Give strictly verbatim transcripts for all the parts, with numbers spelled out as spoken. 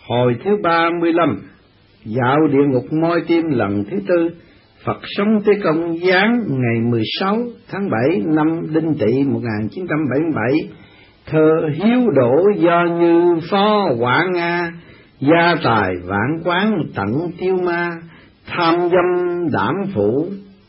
Hồi thứ ba mươi lăm, dạo địa ngục moi tim lần thứ tư. Phật sống Tế Công giáng ngày mười sáu tháng bảy năm Đinh Tỵ một nghìn chín trăm bảy mươi bảy. Thơ hiếu đổ do Như Phó Quả Nga, gia tài vạn quán tận tiêu ma. Tham dâm đảm phụ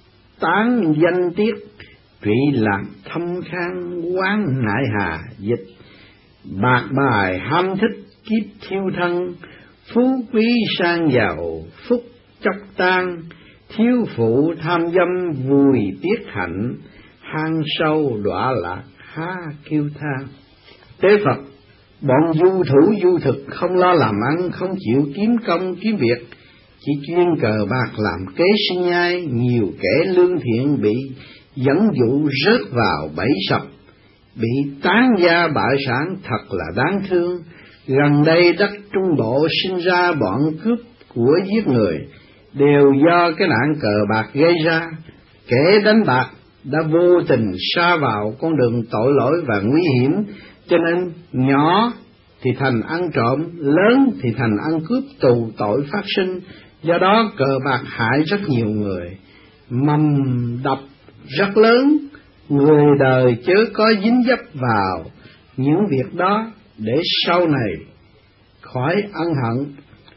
tán danh tiết, trụy lạc thâm khang quán nại hà dịch. Bạc bài ham thích kiếp thiêu thân, phú quý sang giàu phúc chốc tan. Thiếu phụ tham dâm vùi tiết hạnh, hang sâu đọa lạc há kêu than. Tế Phật, bọn du thủ du thực không lo làm ăn, không chịu kiếm công kiếm việc, chỉ chuyên cờ bạc làm kế sinh nhai. Nhiều kẻ lương thiện bị dẫn dụ rớt vào bẫy sập, bị tán gia bại sản thật là đáng thương. Gần đây đất Trung Bộ sinh ra bọn cướp của giết người, đều do cái nạn cờ bạc gây ra. Kẻ đánh bạc đã vô tình sa vào con đường tội lỗi và nguy hiểm, cho nên nhỏ thì thành ăn trộm, lớn thì thành ăn cướp, tù tội phát sinh. Do đó cờ bạc hại rất nhiều người, mầm độc rất lớn. Người đời chớ có dính dấp vào những việc đó, để sau này khỏi ân hận.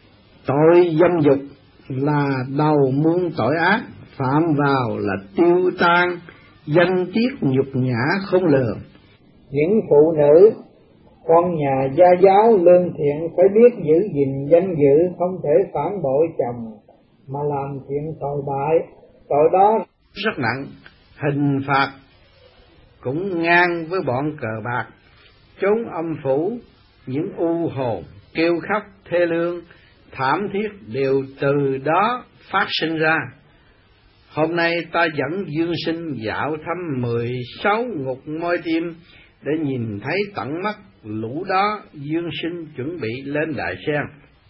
Tội dâm dục là đầu muôn tội ác, phạm vào là tiêu tan, danh tiết nhục nhã không lường. Những phụ nữ con nhà gia giáo lương thiện phải biết giữ gìn danh dự, không thể phản bội chồng mà làm chuyện tội bại. Tội đó rất nặng, hình phạt cũng ngang với bọn cờ bạc. Chốn âm phủ, những u hồn kêu khóc thê lương thảm thiết đều từ đó phát sinh ra. Hôm nay ta dẫn Dương Sinh dạo thăm mười sáu ngục moi tim để nhìn thấy tận mắt lũ đó. Dương Sinh chuẩn bị lên Đại Sen.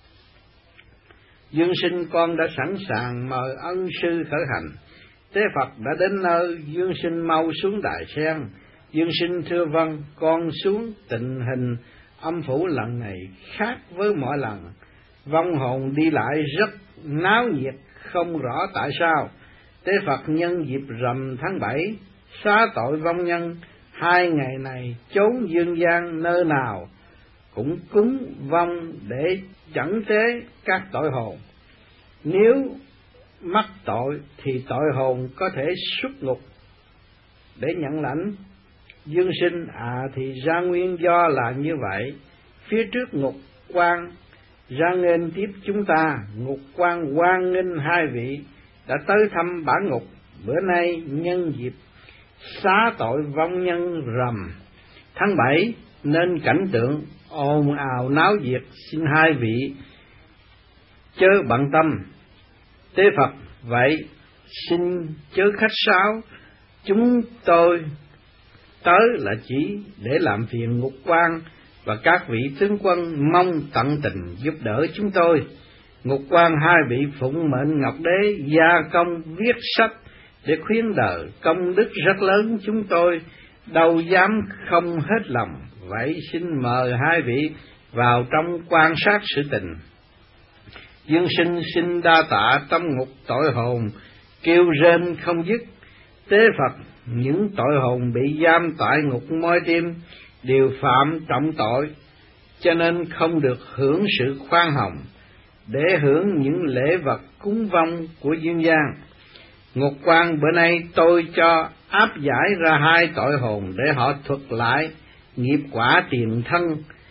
Dương Sinh, con đã sẵn sàng mời ân sư khởi hành. Tế Phật đã đến nơi, Dương Sinh mau xuống Đại Sen. Dương Sinh thưa vâng, con xuống. Tình hình âm phủ lần này khác với mọi lần, vong hồn đi lại rất náo nhiệt, không rõ tại sao. Tế Phật nhân dịp rằm tháng bảy xá tội vong nhân. Hai ngày này chốn dương gian nơi nào cũng cúng vong để chẩn tế các tội hồn. Nếu mắc tội thì tội hồn có thể xuất ngục để nhận lãnh. Dương Sinh à, thì ra nguyên do là như vậy. Phía trước ngục quan ra nghênh tiếp chúng ta. Ngục quan hoan nghênh hai vị đã tới thăm bản ngục. Bữa nay nhân dịp xá tội vong nhân rằm tháng bảy nên cảnh tượng ồn ào náo nhiệt, xin hai vị chớ bận tâm. Tế Phật, vậy xin chớ khách sáo, chúng tôi tới là chỉ để làm phiền ngục quan và các vị tướng quân, mong tận tình giúp đỡ chúng tôi. Ngục quan hai vị phụng mệnh Ngọc Đế gia công viết sách để khuyến đời, công đức rất lớn, chúng tôi đâu dám không hết lòng. Vậy xin mời hai vị vào trong quan sát sự tình. Dương Sinh xin đa tạ. Tâm ngục tội hồn kêu rên không dứt. Tế Phật, những tội hồn bị giam tại ngục moi tim đều phạm trọng tội, cho nên không được hưởng sự khoan hồng để hưởng những lễ vật cúng vong của dương gian. Ngục quan, bữa nay tôi cho áp giải ra hai tội hồn để họ thuật lại nghiệp quả tiền thân.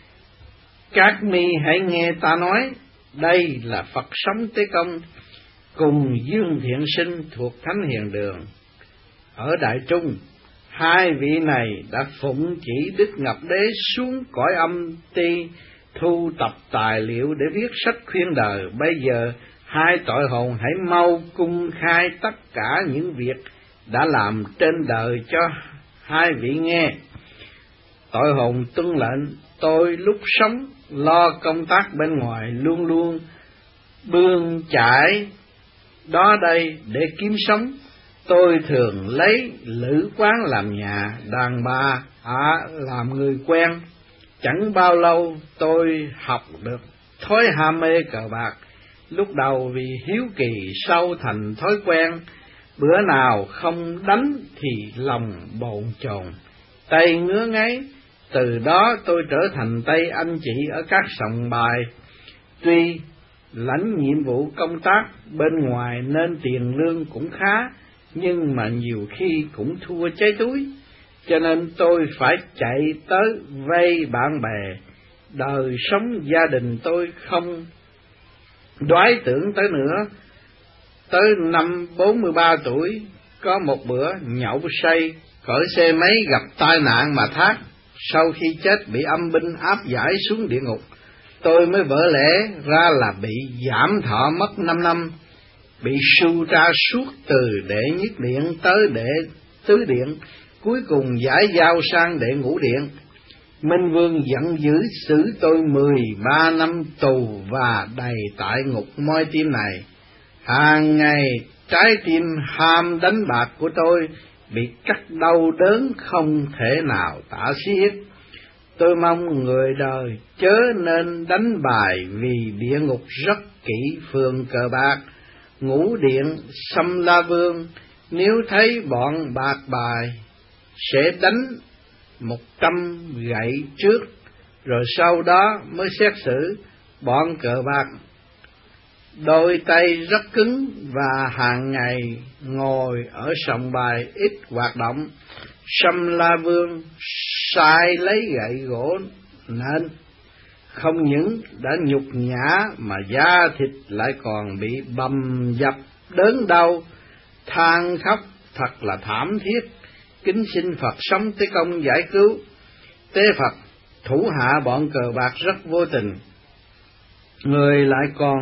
Các mi hãy nghe ta nói, đây là Phật sống Tế Công cùng Dương Thiện Sinh thuộc Thánh Hiền Đường ở Đại Trung. Hai vị này đã phụng chỉ Đức Ngọc Đế xuống cõi âm ti thu tập tài liệu để viết sách khuyên đời. Bây giờ hai tội hồn hãy mau cung khai tất cả những việc đã làm trên đời cho hai vị nghe. Tội hồn tuân lệnh, tôi lúc sống lo công tác bên ngoài, luôn luôn bươn chải đó đây để kiếm sống. Tôi thường lấy lữ quán làm nhà, đàn bà à, làm người quen. Chẳng bao lâu tôi học được thói ham mê cờ bạc. Lúc đầu vì hiếu kỳ sâu thành thói quen, bữa nào không đánh thì lòng bồn chồn, tay ngứa ngáy. Từ đó tôi trở thành tay anh chị ở các sòng bài. Tuy lãnh nhiệm vụ công tác bên ngoài nên tiền lương cũng khá, nhưng mà nhiều khi cũng thua cháy túi, cho nên tôi phải chạy tới vay bạn bè. Đời sống gia đình tôi không đoái tưởng tới nữa. Tới năm bốn mươi ba tuổi, có một bữa nhậu say, cởi xe máy gặp tai nạn mà thác. Sau khi chết bị âm binh áp giải xuống địa ngục. Tôi mới vỡ lẽ ra là bị giảm thọ mất năm năm, bị sưu tra suốt từ đệ nhất điện tới đệ tứ điện, cuối cùng giải giao sang đệ ngũ điện. Minh Vương giận dữ xử tôi mười ba năm tù và đầy tại ngục moi tim này. Hàng ngày trái tim ham đánh bạc của tôi bị cắt đau đớn không thể nào tả xiết. Tôi mong người đời chớ nên đánh bài, vì địa ngục rất kỹ phường cờ bạc. Ngũ điện Xâm La Vương nếu thấy bọn bạc bài sẽ đánh một trăm gậy trước, rồi sau đó mới xét xử. Bọn cờ bạc đôi tay rất cứng và hàng ngày ngồi ở sòng bài ít hoạt động. Xâm La Vương sai lấy gậy gỗ nên không những đã nhục nhã mà da thịt lại còn bị bầm dập đớn đau, than khóc thật là thảm thiết. Kính xin Phật sống tới công giải cứu. Tế Phật, thủ hạ bọn cờ bạc rất vô tình, người lại còn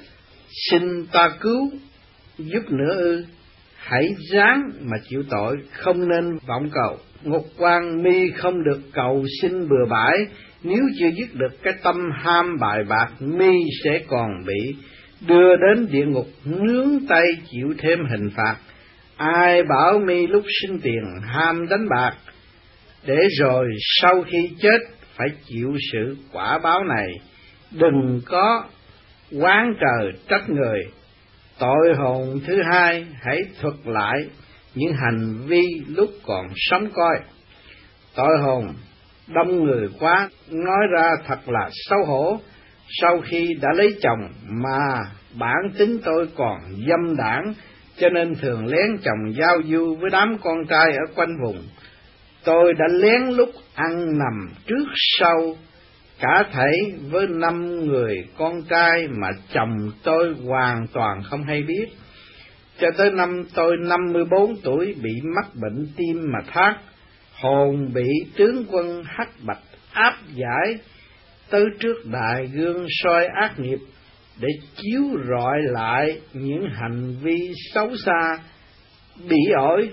xin ta cứu giúp nữa ư? Hãy ráng mà chịu tội, không nên vọng cầu. Ngục quan mi không được cầu xin bừa bãi, nếu chưa dứt được cái tâm ham bài bạc, mi sẽ còn bị đưa đến địa ngục nướng tay chịu thêm hình phạt. Ai bảo mi lúc sinh tiền ham đánh bạc, để rồi sau khi chết phải chịu sự quả báo này? Đừng có oán trời trách người. Tội hồn thứ hai, hãy thuật lại những hành vi lúc còn sống coi. Tội hồn đông người quá, nói ra thật là xấu hổ. Sau khi đã lấy chồng mà bản tính tôi còn dâm đảng, cho nên thường lén chồng giao du với đám con trai ở quanh vùng. Tôi đã lén lút ăn nằm trước sau cả thảy với năm người con trai mà chồng tôi hoàn toàn không hay biết. Cho tới năm tôi năm mươi bốn tuổi bị mắc bệnh tim mà thác, hồn bị tướng quân Hắc Bạch áp giải tới trước đại gương soi ác nghiệp để chiếu rọi lại những hành vi xấu xa, bỉ ổi,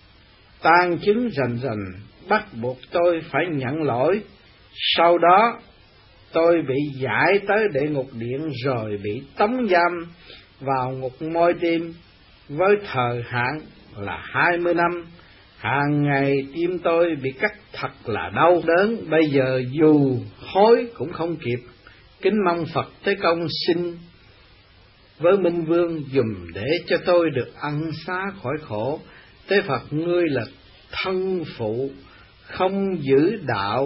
tang chứng rành rành, bắt buộc tôi phải nhận lỗi. Sau đó tôi bị giải tới địa ngục điện rồi bị tống giam vào ngục moi tim với thời hạn là hai mươi năm. Hàng ngày tim tôi bị cắt thật là đau đớn, bây giờ dù hối cũng không kịp. Kính mong Phật Thế Công xin với Minh Vương dùm để cho tôi được ân xá khỏi khổ. Tế Phật, ngươi là thân phụ, không giữ đạo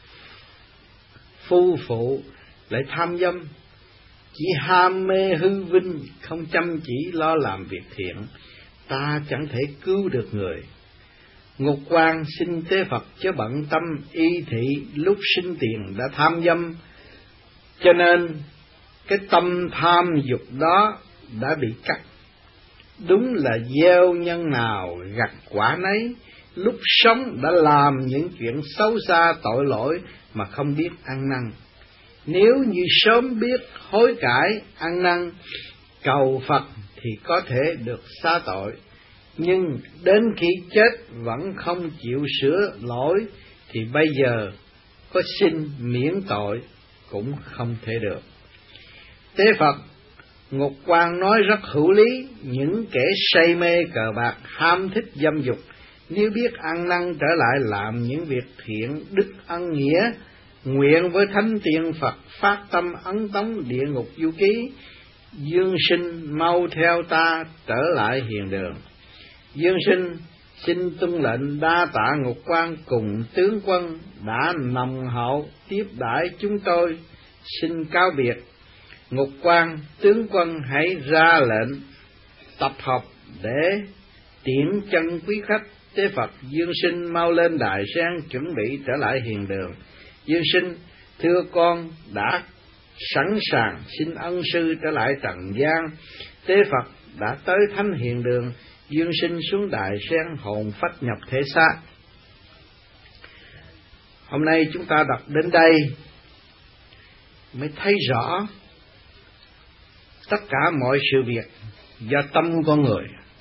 phu phụ, lại tham dâm, chỉ ham mê hư vinh, không chăm chỉ lo làm việc thiện, ta chẳng thể cứu được người. Ngục quan xin Tế Phật chớ bận tâm, y thị lúc sinh tiền đã tham dâm, cho nên cái tâm tham dục đó đã bị cắt. Đúng là gieo nhân nào gặt quả nấy, lúc sống đã làm những chuyện xấu xa tội lỗi mà không biết ăn năn. Nếu như sớm biết hối cải ăn năn cầu Phật thì có thể được xá tội, nhưng đến khi chết vẫn không chịu sửa lỗi thì bây giờ có xin miễn tội cũng không thể được. Tế Phật, Ngục quan nói rất hữu lý. Những kẻ say mê cờ bạc, ham thích dâm dục, nếu biết ăn năn trở lại làm những việc thiện đức ân nghĩa nguyện với thánh tiên Phật phát tâm ấn tống địa ngục du ký, dương sinh mau theo ta trở lại hiền đường. Dương sinh xin tuân lệnh đa tạ Ngục Quan cùng tướng quân đã nồng hậu tiếp đãi chúng tôi, xin cáo biệt. Ngục Quan, tướng quân hãy ra lệnh tập hợp để tiễn chân quý khách. Tế Phật Dương sinh mau lên đài sen chuẩn bị trở lại hiền đường. Dương sinh, thưa con đã sẵn sàng xin ân sư trở lại trần gian. Tế Phật đã tới thánh hiền đường. Dương sinh xuống đài sen hồn phách nhập thể xác. Hôm nay chúng ta đọc đến đây mới thấy rõ tất cả mọi sự việc do tâm con người.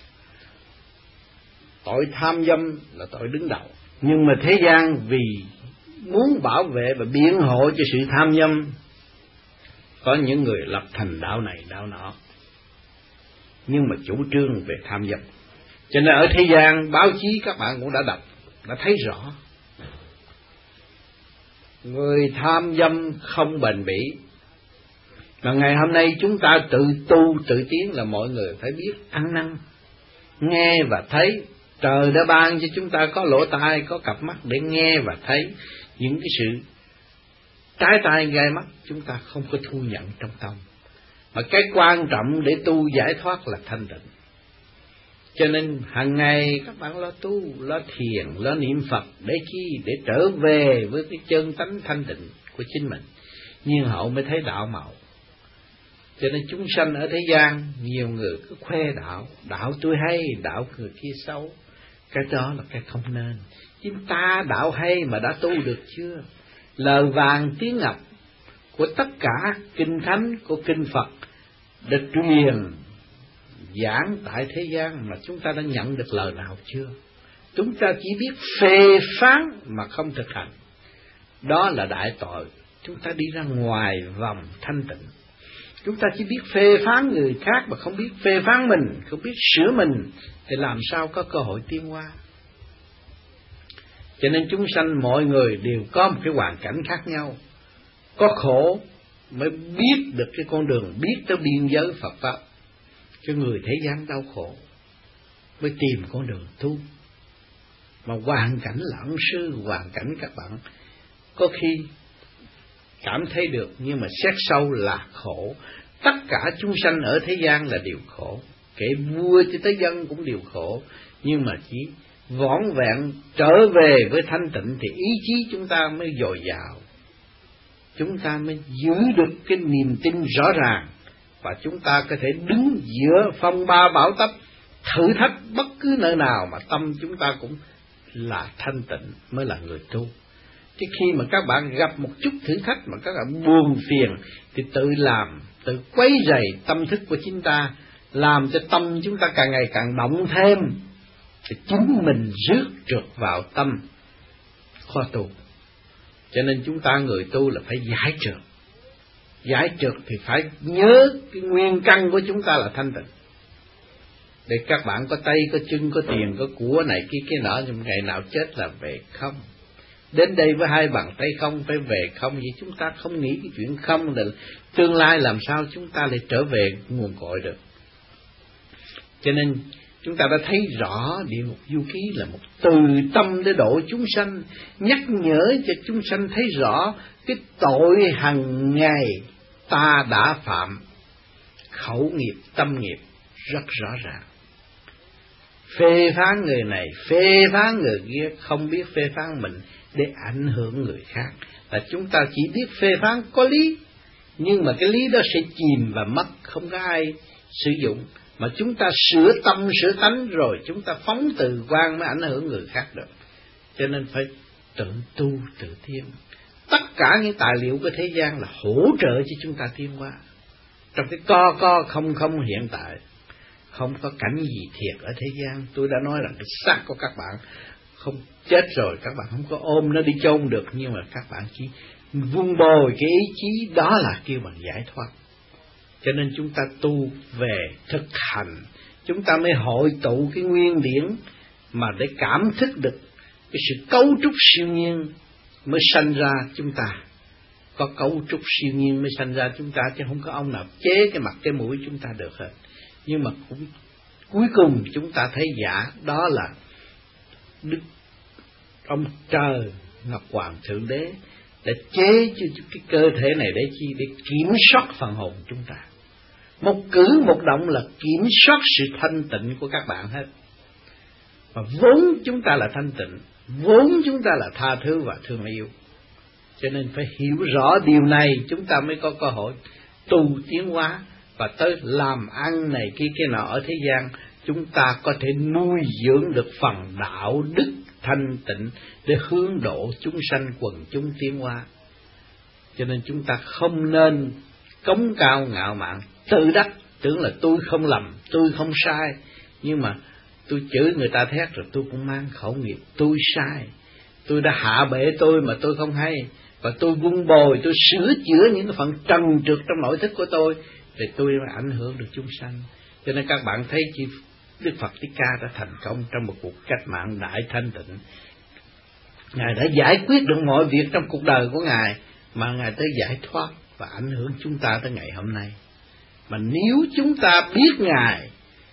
Tội tham dâm là tội đứng đầu, nhưng mà thế gian vì muốn bảo vệ và biện hộ cho sự tham dâm, có những người lập thành đạo này đạo nọ, nhưng mà chủ trương về tham dâm. Cho nên ở thế gian báo chí các bạn cũng đã đọc, đã thấy rõ người tham dâm không bền bỉ. Mà ngày hôm nay chúng ta tự tu tự tiến là mọi người phải biết ăn năn, nghe và thấy. Trời đã ban cho chúng ta có lỗ tai, có cặp mắt để nghe và thấy những cái sự trái tai gai mắt, chúng ta không có thu nhận trong tâm. Mà cái quan trọng để tu giải thoát là thanh tịnh. Cho nên hàng ngày các bạn lo tu, lo thiền, lo niệm Phật để chi? Để trở về với cái chân tánh thanh tịnh của chính mình. Nhưng hậu mới thấy đạo màu. Cho nên chúng sanh ở thế gian, nhiều người cứ khoe đạo, đạo tôi hay, đạo người kia xấu. Cái đó là cái không nên. Chúng ta đạo hay mà đã tu được chưa? Lời vàng tiếng ngọc của tất cả kinh thánh của kinh Phật được truyền giảng tại thế gian mà chúng ta đã nhận được lời nào chưa? Chúng ta chỉ biết phê phán mà không thực hành. Đó là đại tội. Chúng ta đi ra ngoài vòng thanh tịnh. Chúng ta chỉ biết phê phán người khác mà không biết phê phán mình, không biết sửa mình, thì làm sao có cơ hội tiến hóa? Cho nên chúng sanh mọi người đều có một cái hoàn cảnh khác nhau. Có khổ mới biết được cái con đường, biết tới biên giới Phật Pháp. Cho người thế gian đau khổ mới tìm con đường tu. Mà hoàn cảnh là ân sư, hoàn cảnh các bạn có khi cảm thấy được, nhưng mà xét sâu là khổ. Tất cả chúng sanh ở thế gian là đều khổ, kể vua cho tới dân cũng đều khổ. Nhưng mà chỉ vỏn vẹn trở về với thanh tịnh thì ý chí chúng ta mới dồi dào, chúng ta mới giữ được cái niềm tin rõ ràng, và chúng ta có thể đứng giữa phong ba bão táp, thử thách bất cứ nơi nào mà tâm chúng ta cũng là thanh tịnh mới là người tu. Chứ khi mà các bạn gặp một chút thử thách mà các bạn buồn phiền thì tự làm, tự quấy rầy tâm thức của chúng ta, làm cho tâm chúng ta càng ngày càng động thêm, thì chính mình rước trượt vào tâm khó tu. Cho nên chúng ta người tu là phải giải trượt. Giải trượt thì phải nhớ cái nguyên căn của chúng ta là thanh tịnh. Để các bạn có tay, có chân, có tiền, có của này kia kia nọ, nhưng ngày nào chết là về không. Đến đây với hai bàn tay không, phải về không. Vì chúng ta không nghĩ cái chuyện không, là tương lai làm sao chúng ta lại trở về nguồn cội được. Cho nên chúng ta đã thấy rõ địa ngục du ký là một từ tâm để độ chúng sanh, nhắc nhở cho chúng sanh thấy rõ cái tội hằng ngày ta đã phạm, khẩu nghiệp, tâm nghiệp rất rõ ràng. Phê phán người này, phê phán người kia, không biết phê phán mình để ảnh hưởng người khác. Là chúng ta chỉ biết phê phán có lý, nhưng mà cái lý đó sẽ chìm và mất, không có ai sử dụng. Mà chúng ta sửa tâm, sửa tánh rồi chúng ta phóng từ quan mới ảnh hưởng người khác được. Cho nên phải tự tu, tự tiến. Tất cả những tài liệu của thế gian là hỗ trợ cho chúng ta tiến hóa. Trong cái co co không không hiện tại, không có cảnh gì thiệt ở thế gian. Tôi đã nói rằng cái xác của các bạn không chết rồi, các bạn không có ôm nó đi chôn được, nhưng mà các bạn chỉ vun bồi cái ý chí, đó là kêu bằng giải thoát. Cho nên chúng ta tu về thực hành, chúng ta mới hội tụ cái nguyên điển mà để cảm thức được cái sự cấu trúc siêu nhiên mới sanh ra chúng ta. có cấu trúc siêu nhiên mới sanh ra chúng ta, chứ không có ông nào chế cái mặt cái mũi chúng ta được hết. Nhưng mà cũng cuối cùng chúng ta thấy giả, đó là Đức ông trời Ngọc Hoàng Thượng Đế đã chế cho cái cơ thể này để chi? Để kiểm soát phần hồn chúng ta. Một cử một động là kiểm soát sự thanh tịnh của các bạn hết. Và vốn chúng ta là thanh tịnh, vốn chúng ta là tha thứ và thương yêu. Cho nên phải hiểu rõ điều này chúng ta mới có cơ hội tu tiến hóa và tới làm ăn này kia kia nọ ở thế gian. Chúng ta có thể nuôi dưỡng được phần đạo đức thanh tịnh để hướng độ chúng sanh quần chúng tiến hóa. Cho nên chúng ta không nên cống cao ngạo mạn, tự đắc, tưởng là tôi không lầm, tôi không sai. Nhưng mà tôi chửi người ta thét rồi tôi cũng mang khẩu nghiệp, tôi sai. Tôi đã hạ bệ tôi mà tôi không hay. Và tôi vun bồi, tôi sửa chữa những cái phần trần trượt trong nội thức của tôi, để tôi ảnh hưởng được chúng sanh. Cho nên các bạn thấy chi Đức Phật Thích Ca đã thành công trong một cuộc cách mạng đại thanh tịnh. Ngài đã giải quyết được mọi việc trong cuộc đời của Ngài, mà Ngài tới giải thoát và ảnh hưởng chúng ta tới ngày hôm nay. Mà nếu chúng ta biết Ngài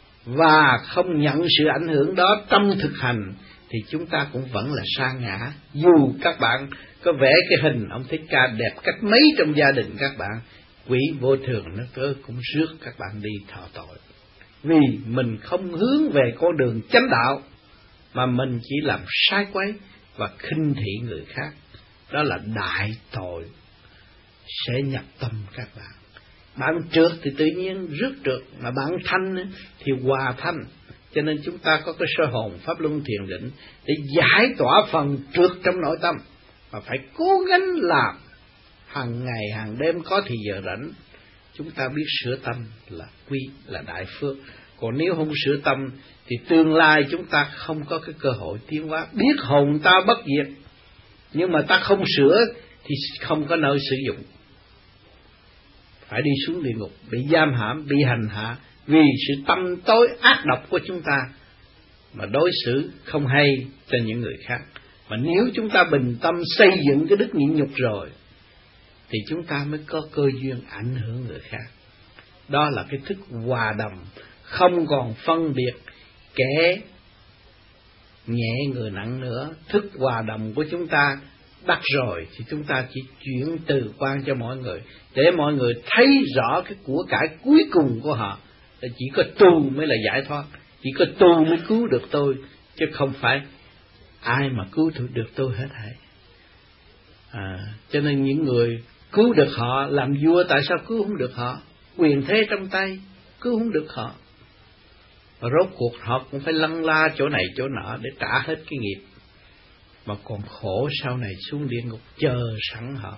và không nhận sự ảnh hưởng đó trong thực hành, thì chúng ta cũng vẫn là sa ngã. Dù các bạn có vẽ cái hình ông Thích Ca đẹp cách mấy trong gia đình các bạn, quỷ vô thường nó cơ cũng rước các bạn đi thọ tội. Vì mình không hướng về con đường chánh đạo, mà mình chỉ làm sai quấy và khinh thị người khác. Đó là đại tội sẽ nhập tâm các bạn. Bạn trượt thì tự nhiên rước trượt, mà bạn thanh thì hòa thanh. Cho nên chúng ta có cái sơ hồn pháp luân thiền định để giải tỏa phần trượt trong nội tâm, mà phải cố gắng làm hàng ngày hàng đêm có thì giờ rảnh. Chúng ta biết sửa tâm là quy, là đại phước. Còn nếu không sửa tâm thì tương lai chúng ta không có cái cơ hội tiến hóa. Biết hồn ta bất diệt, nhưng mà ta không sửa thì không có nơi sử dụng. Phải đi xuống địa ngục, bị giam hãm, bị hành hạ, vì sự tâm tối ác độc của chúng ta mà đối xử không hay cho những người khác. Mà nếu chúng ta bình tâm xây dựng cái đức nhịn nhục rồi, thì chúng ta mới có cơ duyên ảnh hưởng người khác. Đó là cái thức hòa đồng, không còn phân biệt kẻ nhẹ người nặng nữa. Thức hòa đồng của chúng ta đắc rồi thì chúng ta chỉ chuyển từ quan cho mọi người, để mọi người thấy rõ cái của cải cuối cùng của họ là chỉ có tu mới là giải thoát, chỉ có tu mới cứu được tôi, chứ không phải ai mà cứu được tôi hết thảy. À, cho nên những người cứu được họ làm vua, tại sao cứu không được họ? Quyền thế trong tay, cứu không được họ. Và rốt cuộc họ cũng phải lăn la chỗ này chỗ nọ để trả hết cái nghiệp, mà còn khổ sau này xuống địa ngục chờ sẵn họ.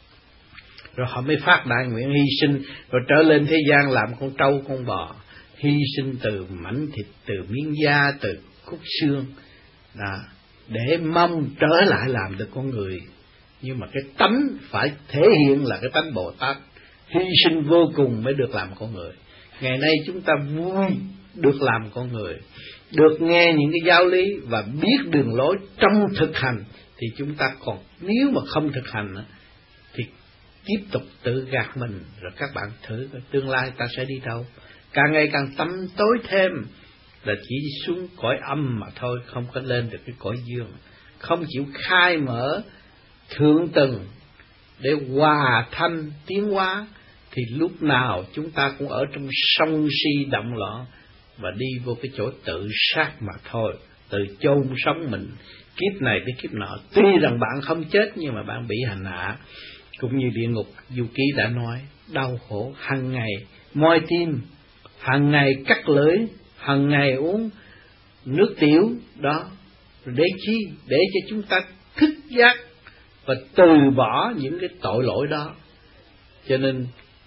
Rồi họ mới phát đại nguyện hy sinh, rồi trở lên thế gian làm con trâu con bò, hy sinh từ mảnh thịt, từ miếng da, từ khúc xương, đó, để mong trở lại làm được con người. Nhưng mà cái tánh phải thể hiện là cái tánh Bồ Tát, hy sinh vô cùng mới được làm con người. Ngày nay chúng ta vui được làm con người, được nghe những cái giáo lý và biết đường lối trong thực hành, thì chúng ta còn, nếu mà không thực hành thì tiếp tục tự gạt mình. Rồi các bạn thử tương lai ta sẽ đi đâu? Càng ngày càng tâm tối thêm, là chỉ xuống cõi âm mà thôi, không có lên được cái cõi dương. Không chịu khai mở thượng tầng để hòa thanh tiến hóa, thì lúc nào chúng ta cũng ở trong sân si động loạn và đi vô cái chỗ tự sát mà thôi, tự chôn sống mình kiếp này tới kiếp nọ. Tuy rằng bạn không chết nhưng mà bạn bị hành hạ, cũng như địa ngục Du Ký đã nói, đau khổ hàng ngày, moi tim, hàng ngày cắt lưỡi, hàng ngày uống nước tiểu đó, để chi? Để cho chúng ta thức giác và từ bỏ những cái tội lỗi đó. Cho nên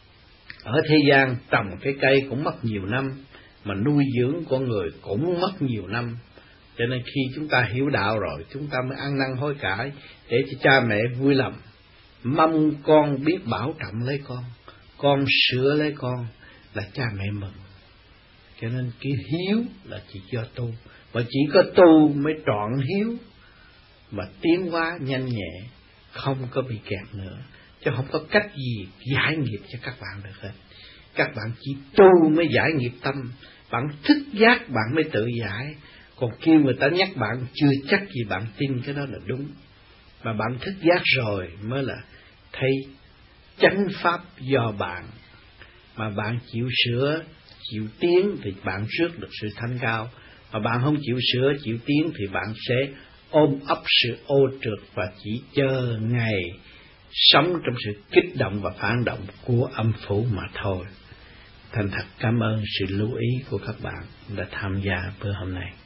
ở thế gian trồng cái cây cũng mất nhiều năm, mà nuôi dưỡng con người cũng mất nhiều năm. Cho nên khi chúng ta hiểu đạo rồi, chúng ta mới ăn năn hối cải, để cho cha mẹ vui lòng, mong con biết bảo trọng lấy con, con sửa lấy con, là cha mẹ mừng. Cho nên cái hiếu là chỉ cho tu, và chỉ có tu mới trọn hiếu, mà tiến hóa nhanh nhẹ, không có bị kẹt nữa. chứ không có cách gì giải nghiệp cho các bạn được hết. Các bạn chỉ tu mới giải nghiệp tâm, bạn thức giác bạn mới tự giải. Còn kêu người ta nhắc bạn chưa chắc gì bạn tin cái đó là đúng. Mà bạn thức giác rồi mới là thấy chánh pháp do bạn. Mà bạn chịu sửa, chịu tiến thì bạn rước được sự thanh cao. Mà bạn không chịu sửa, chịu tiến thì bạn sẽ ôm ấp sự ô trượt và chỉ chờ ngày sống trong sự kích động và phản động của âm phủ mà thôi. Thành thật cảm ơn sự lưu ý của các bạn đã tham gia bữa hôm nay.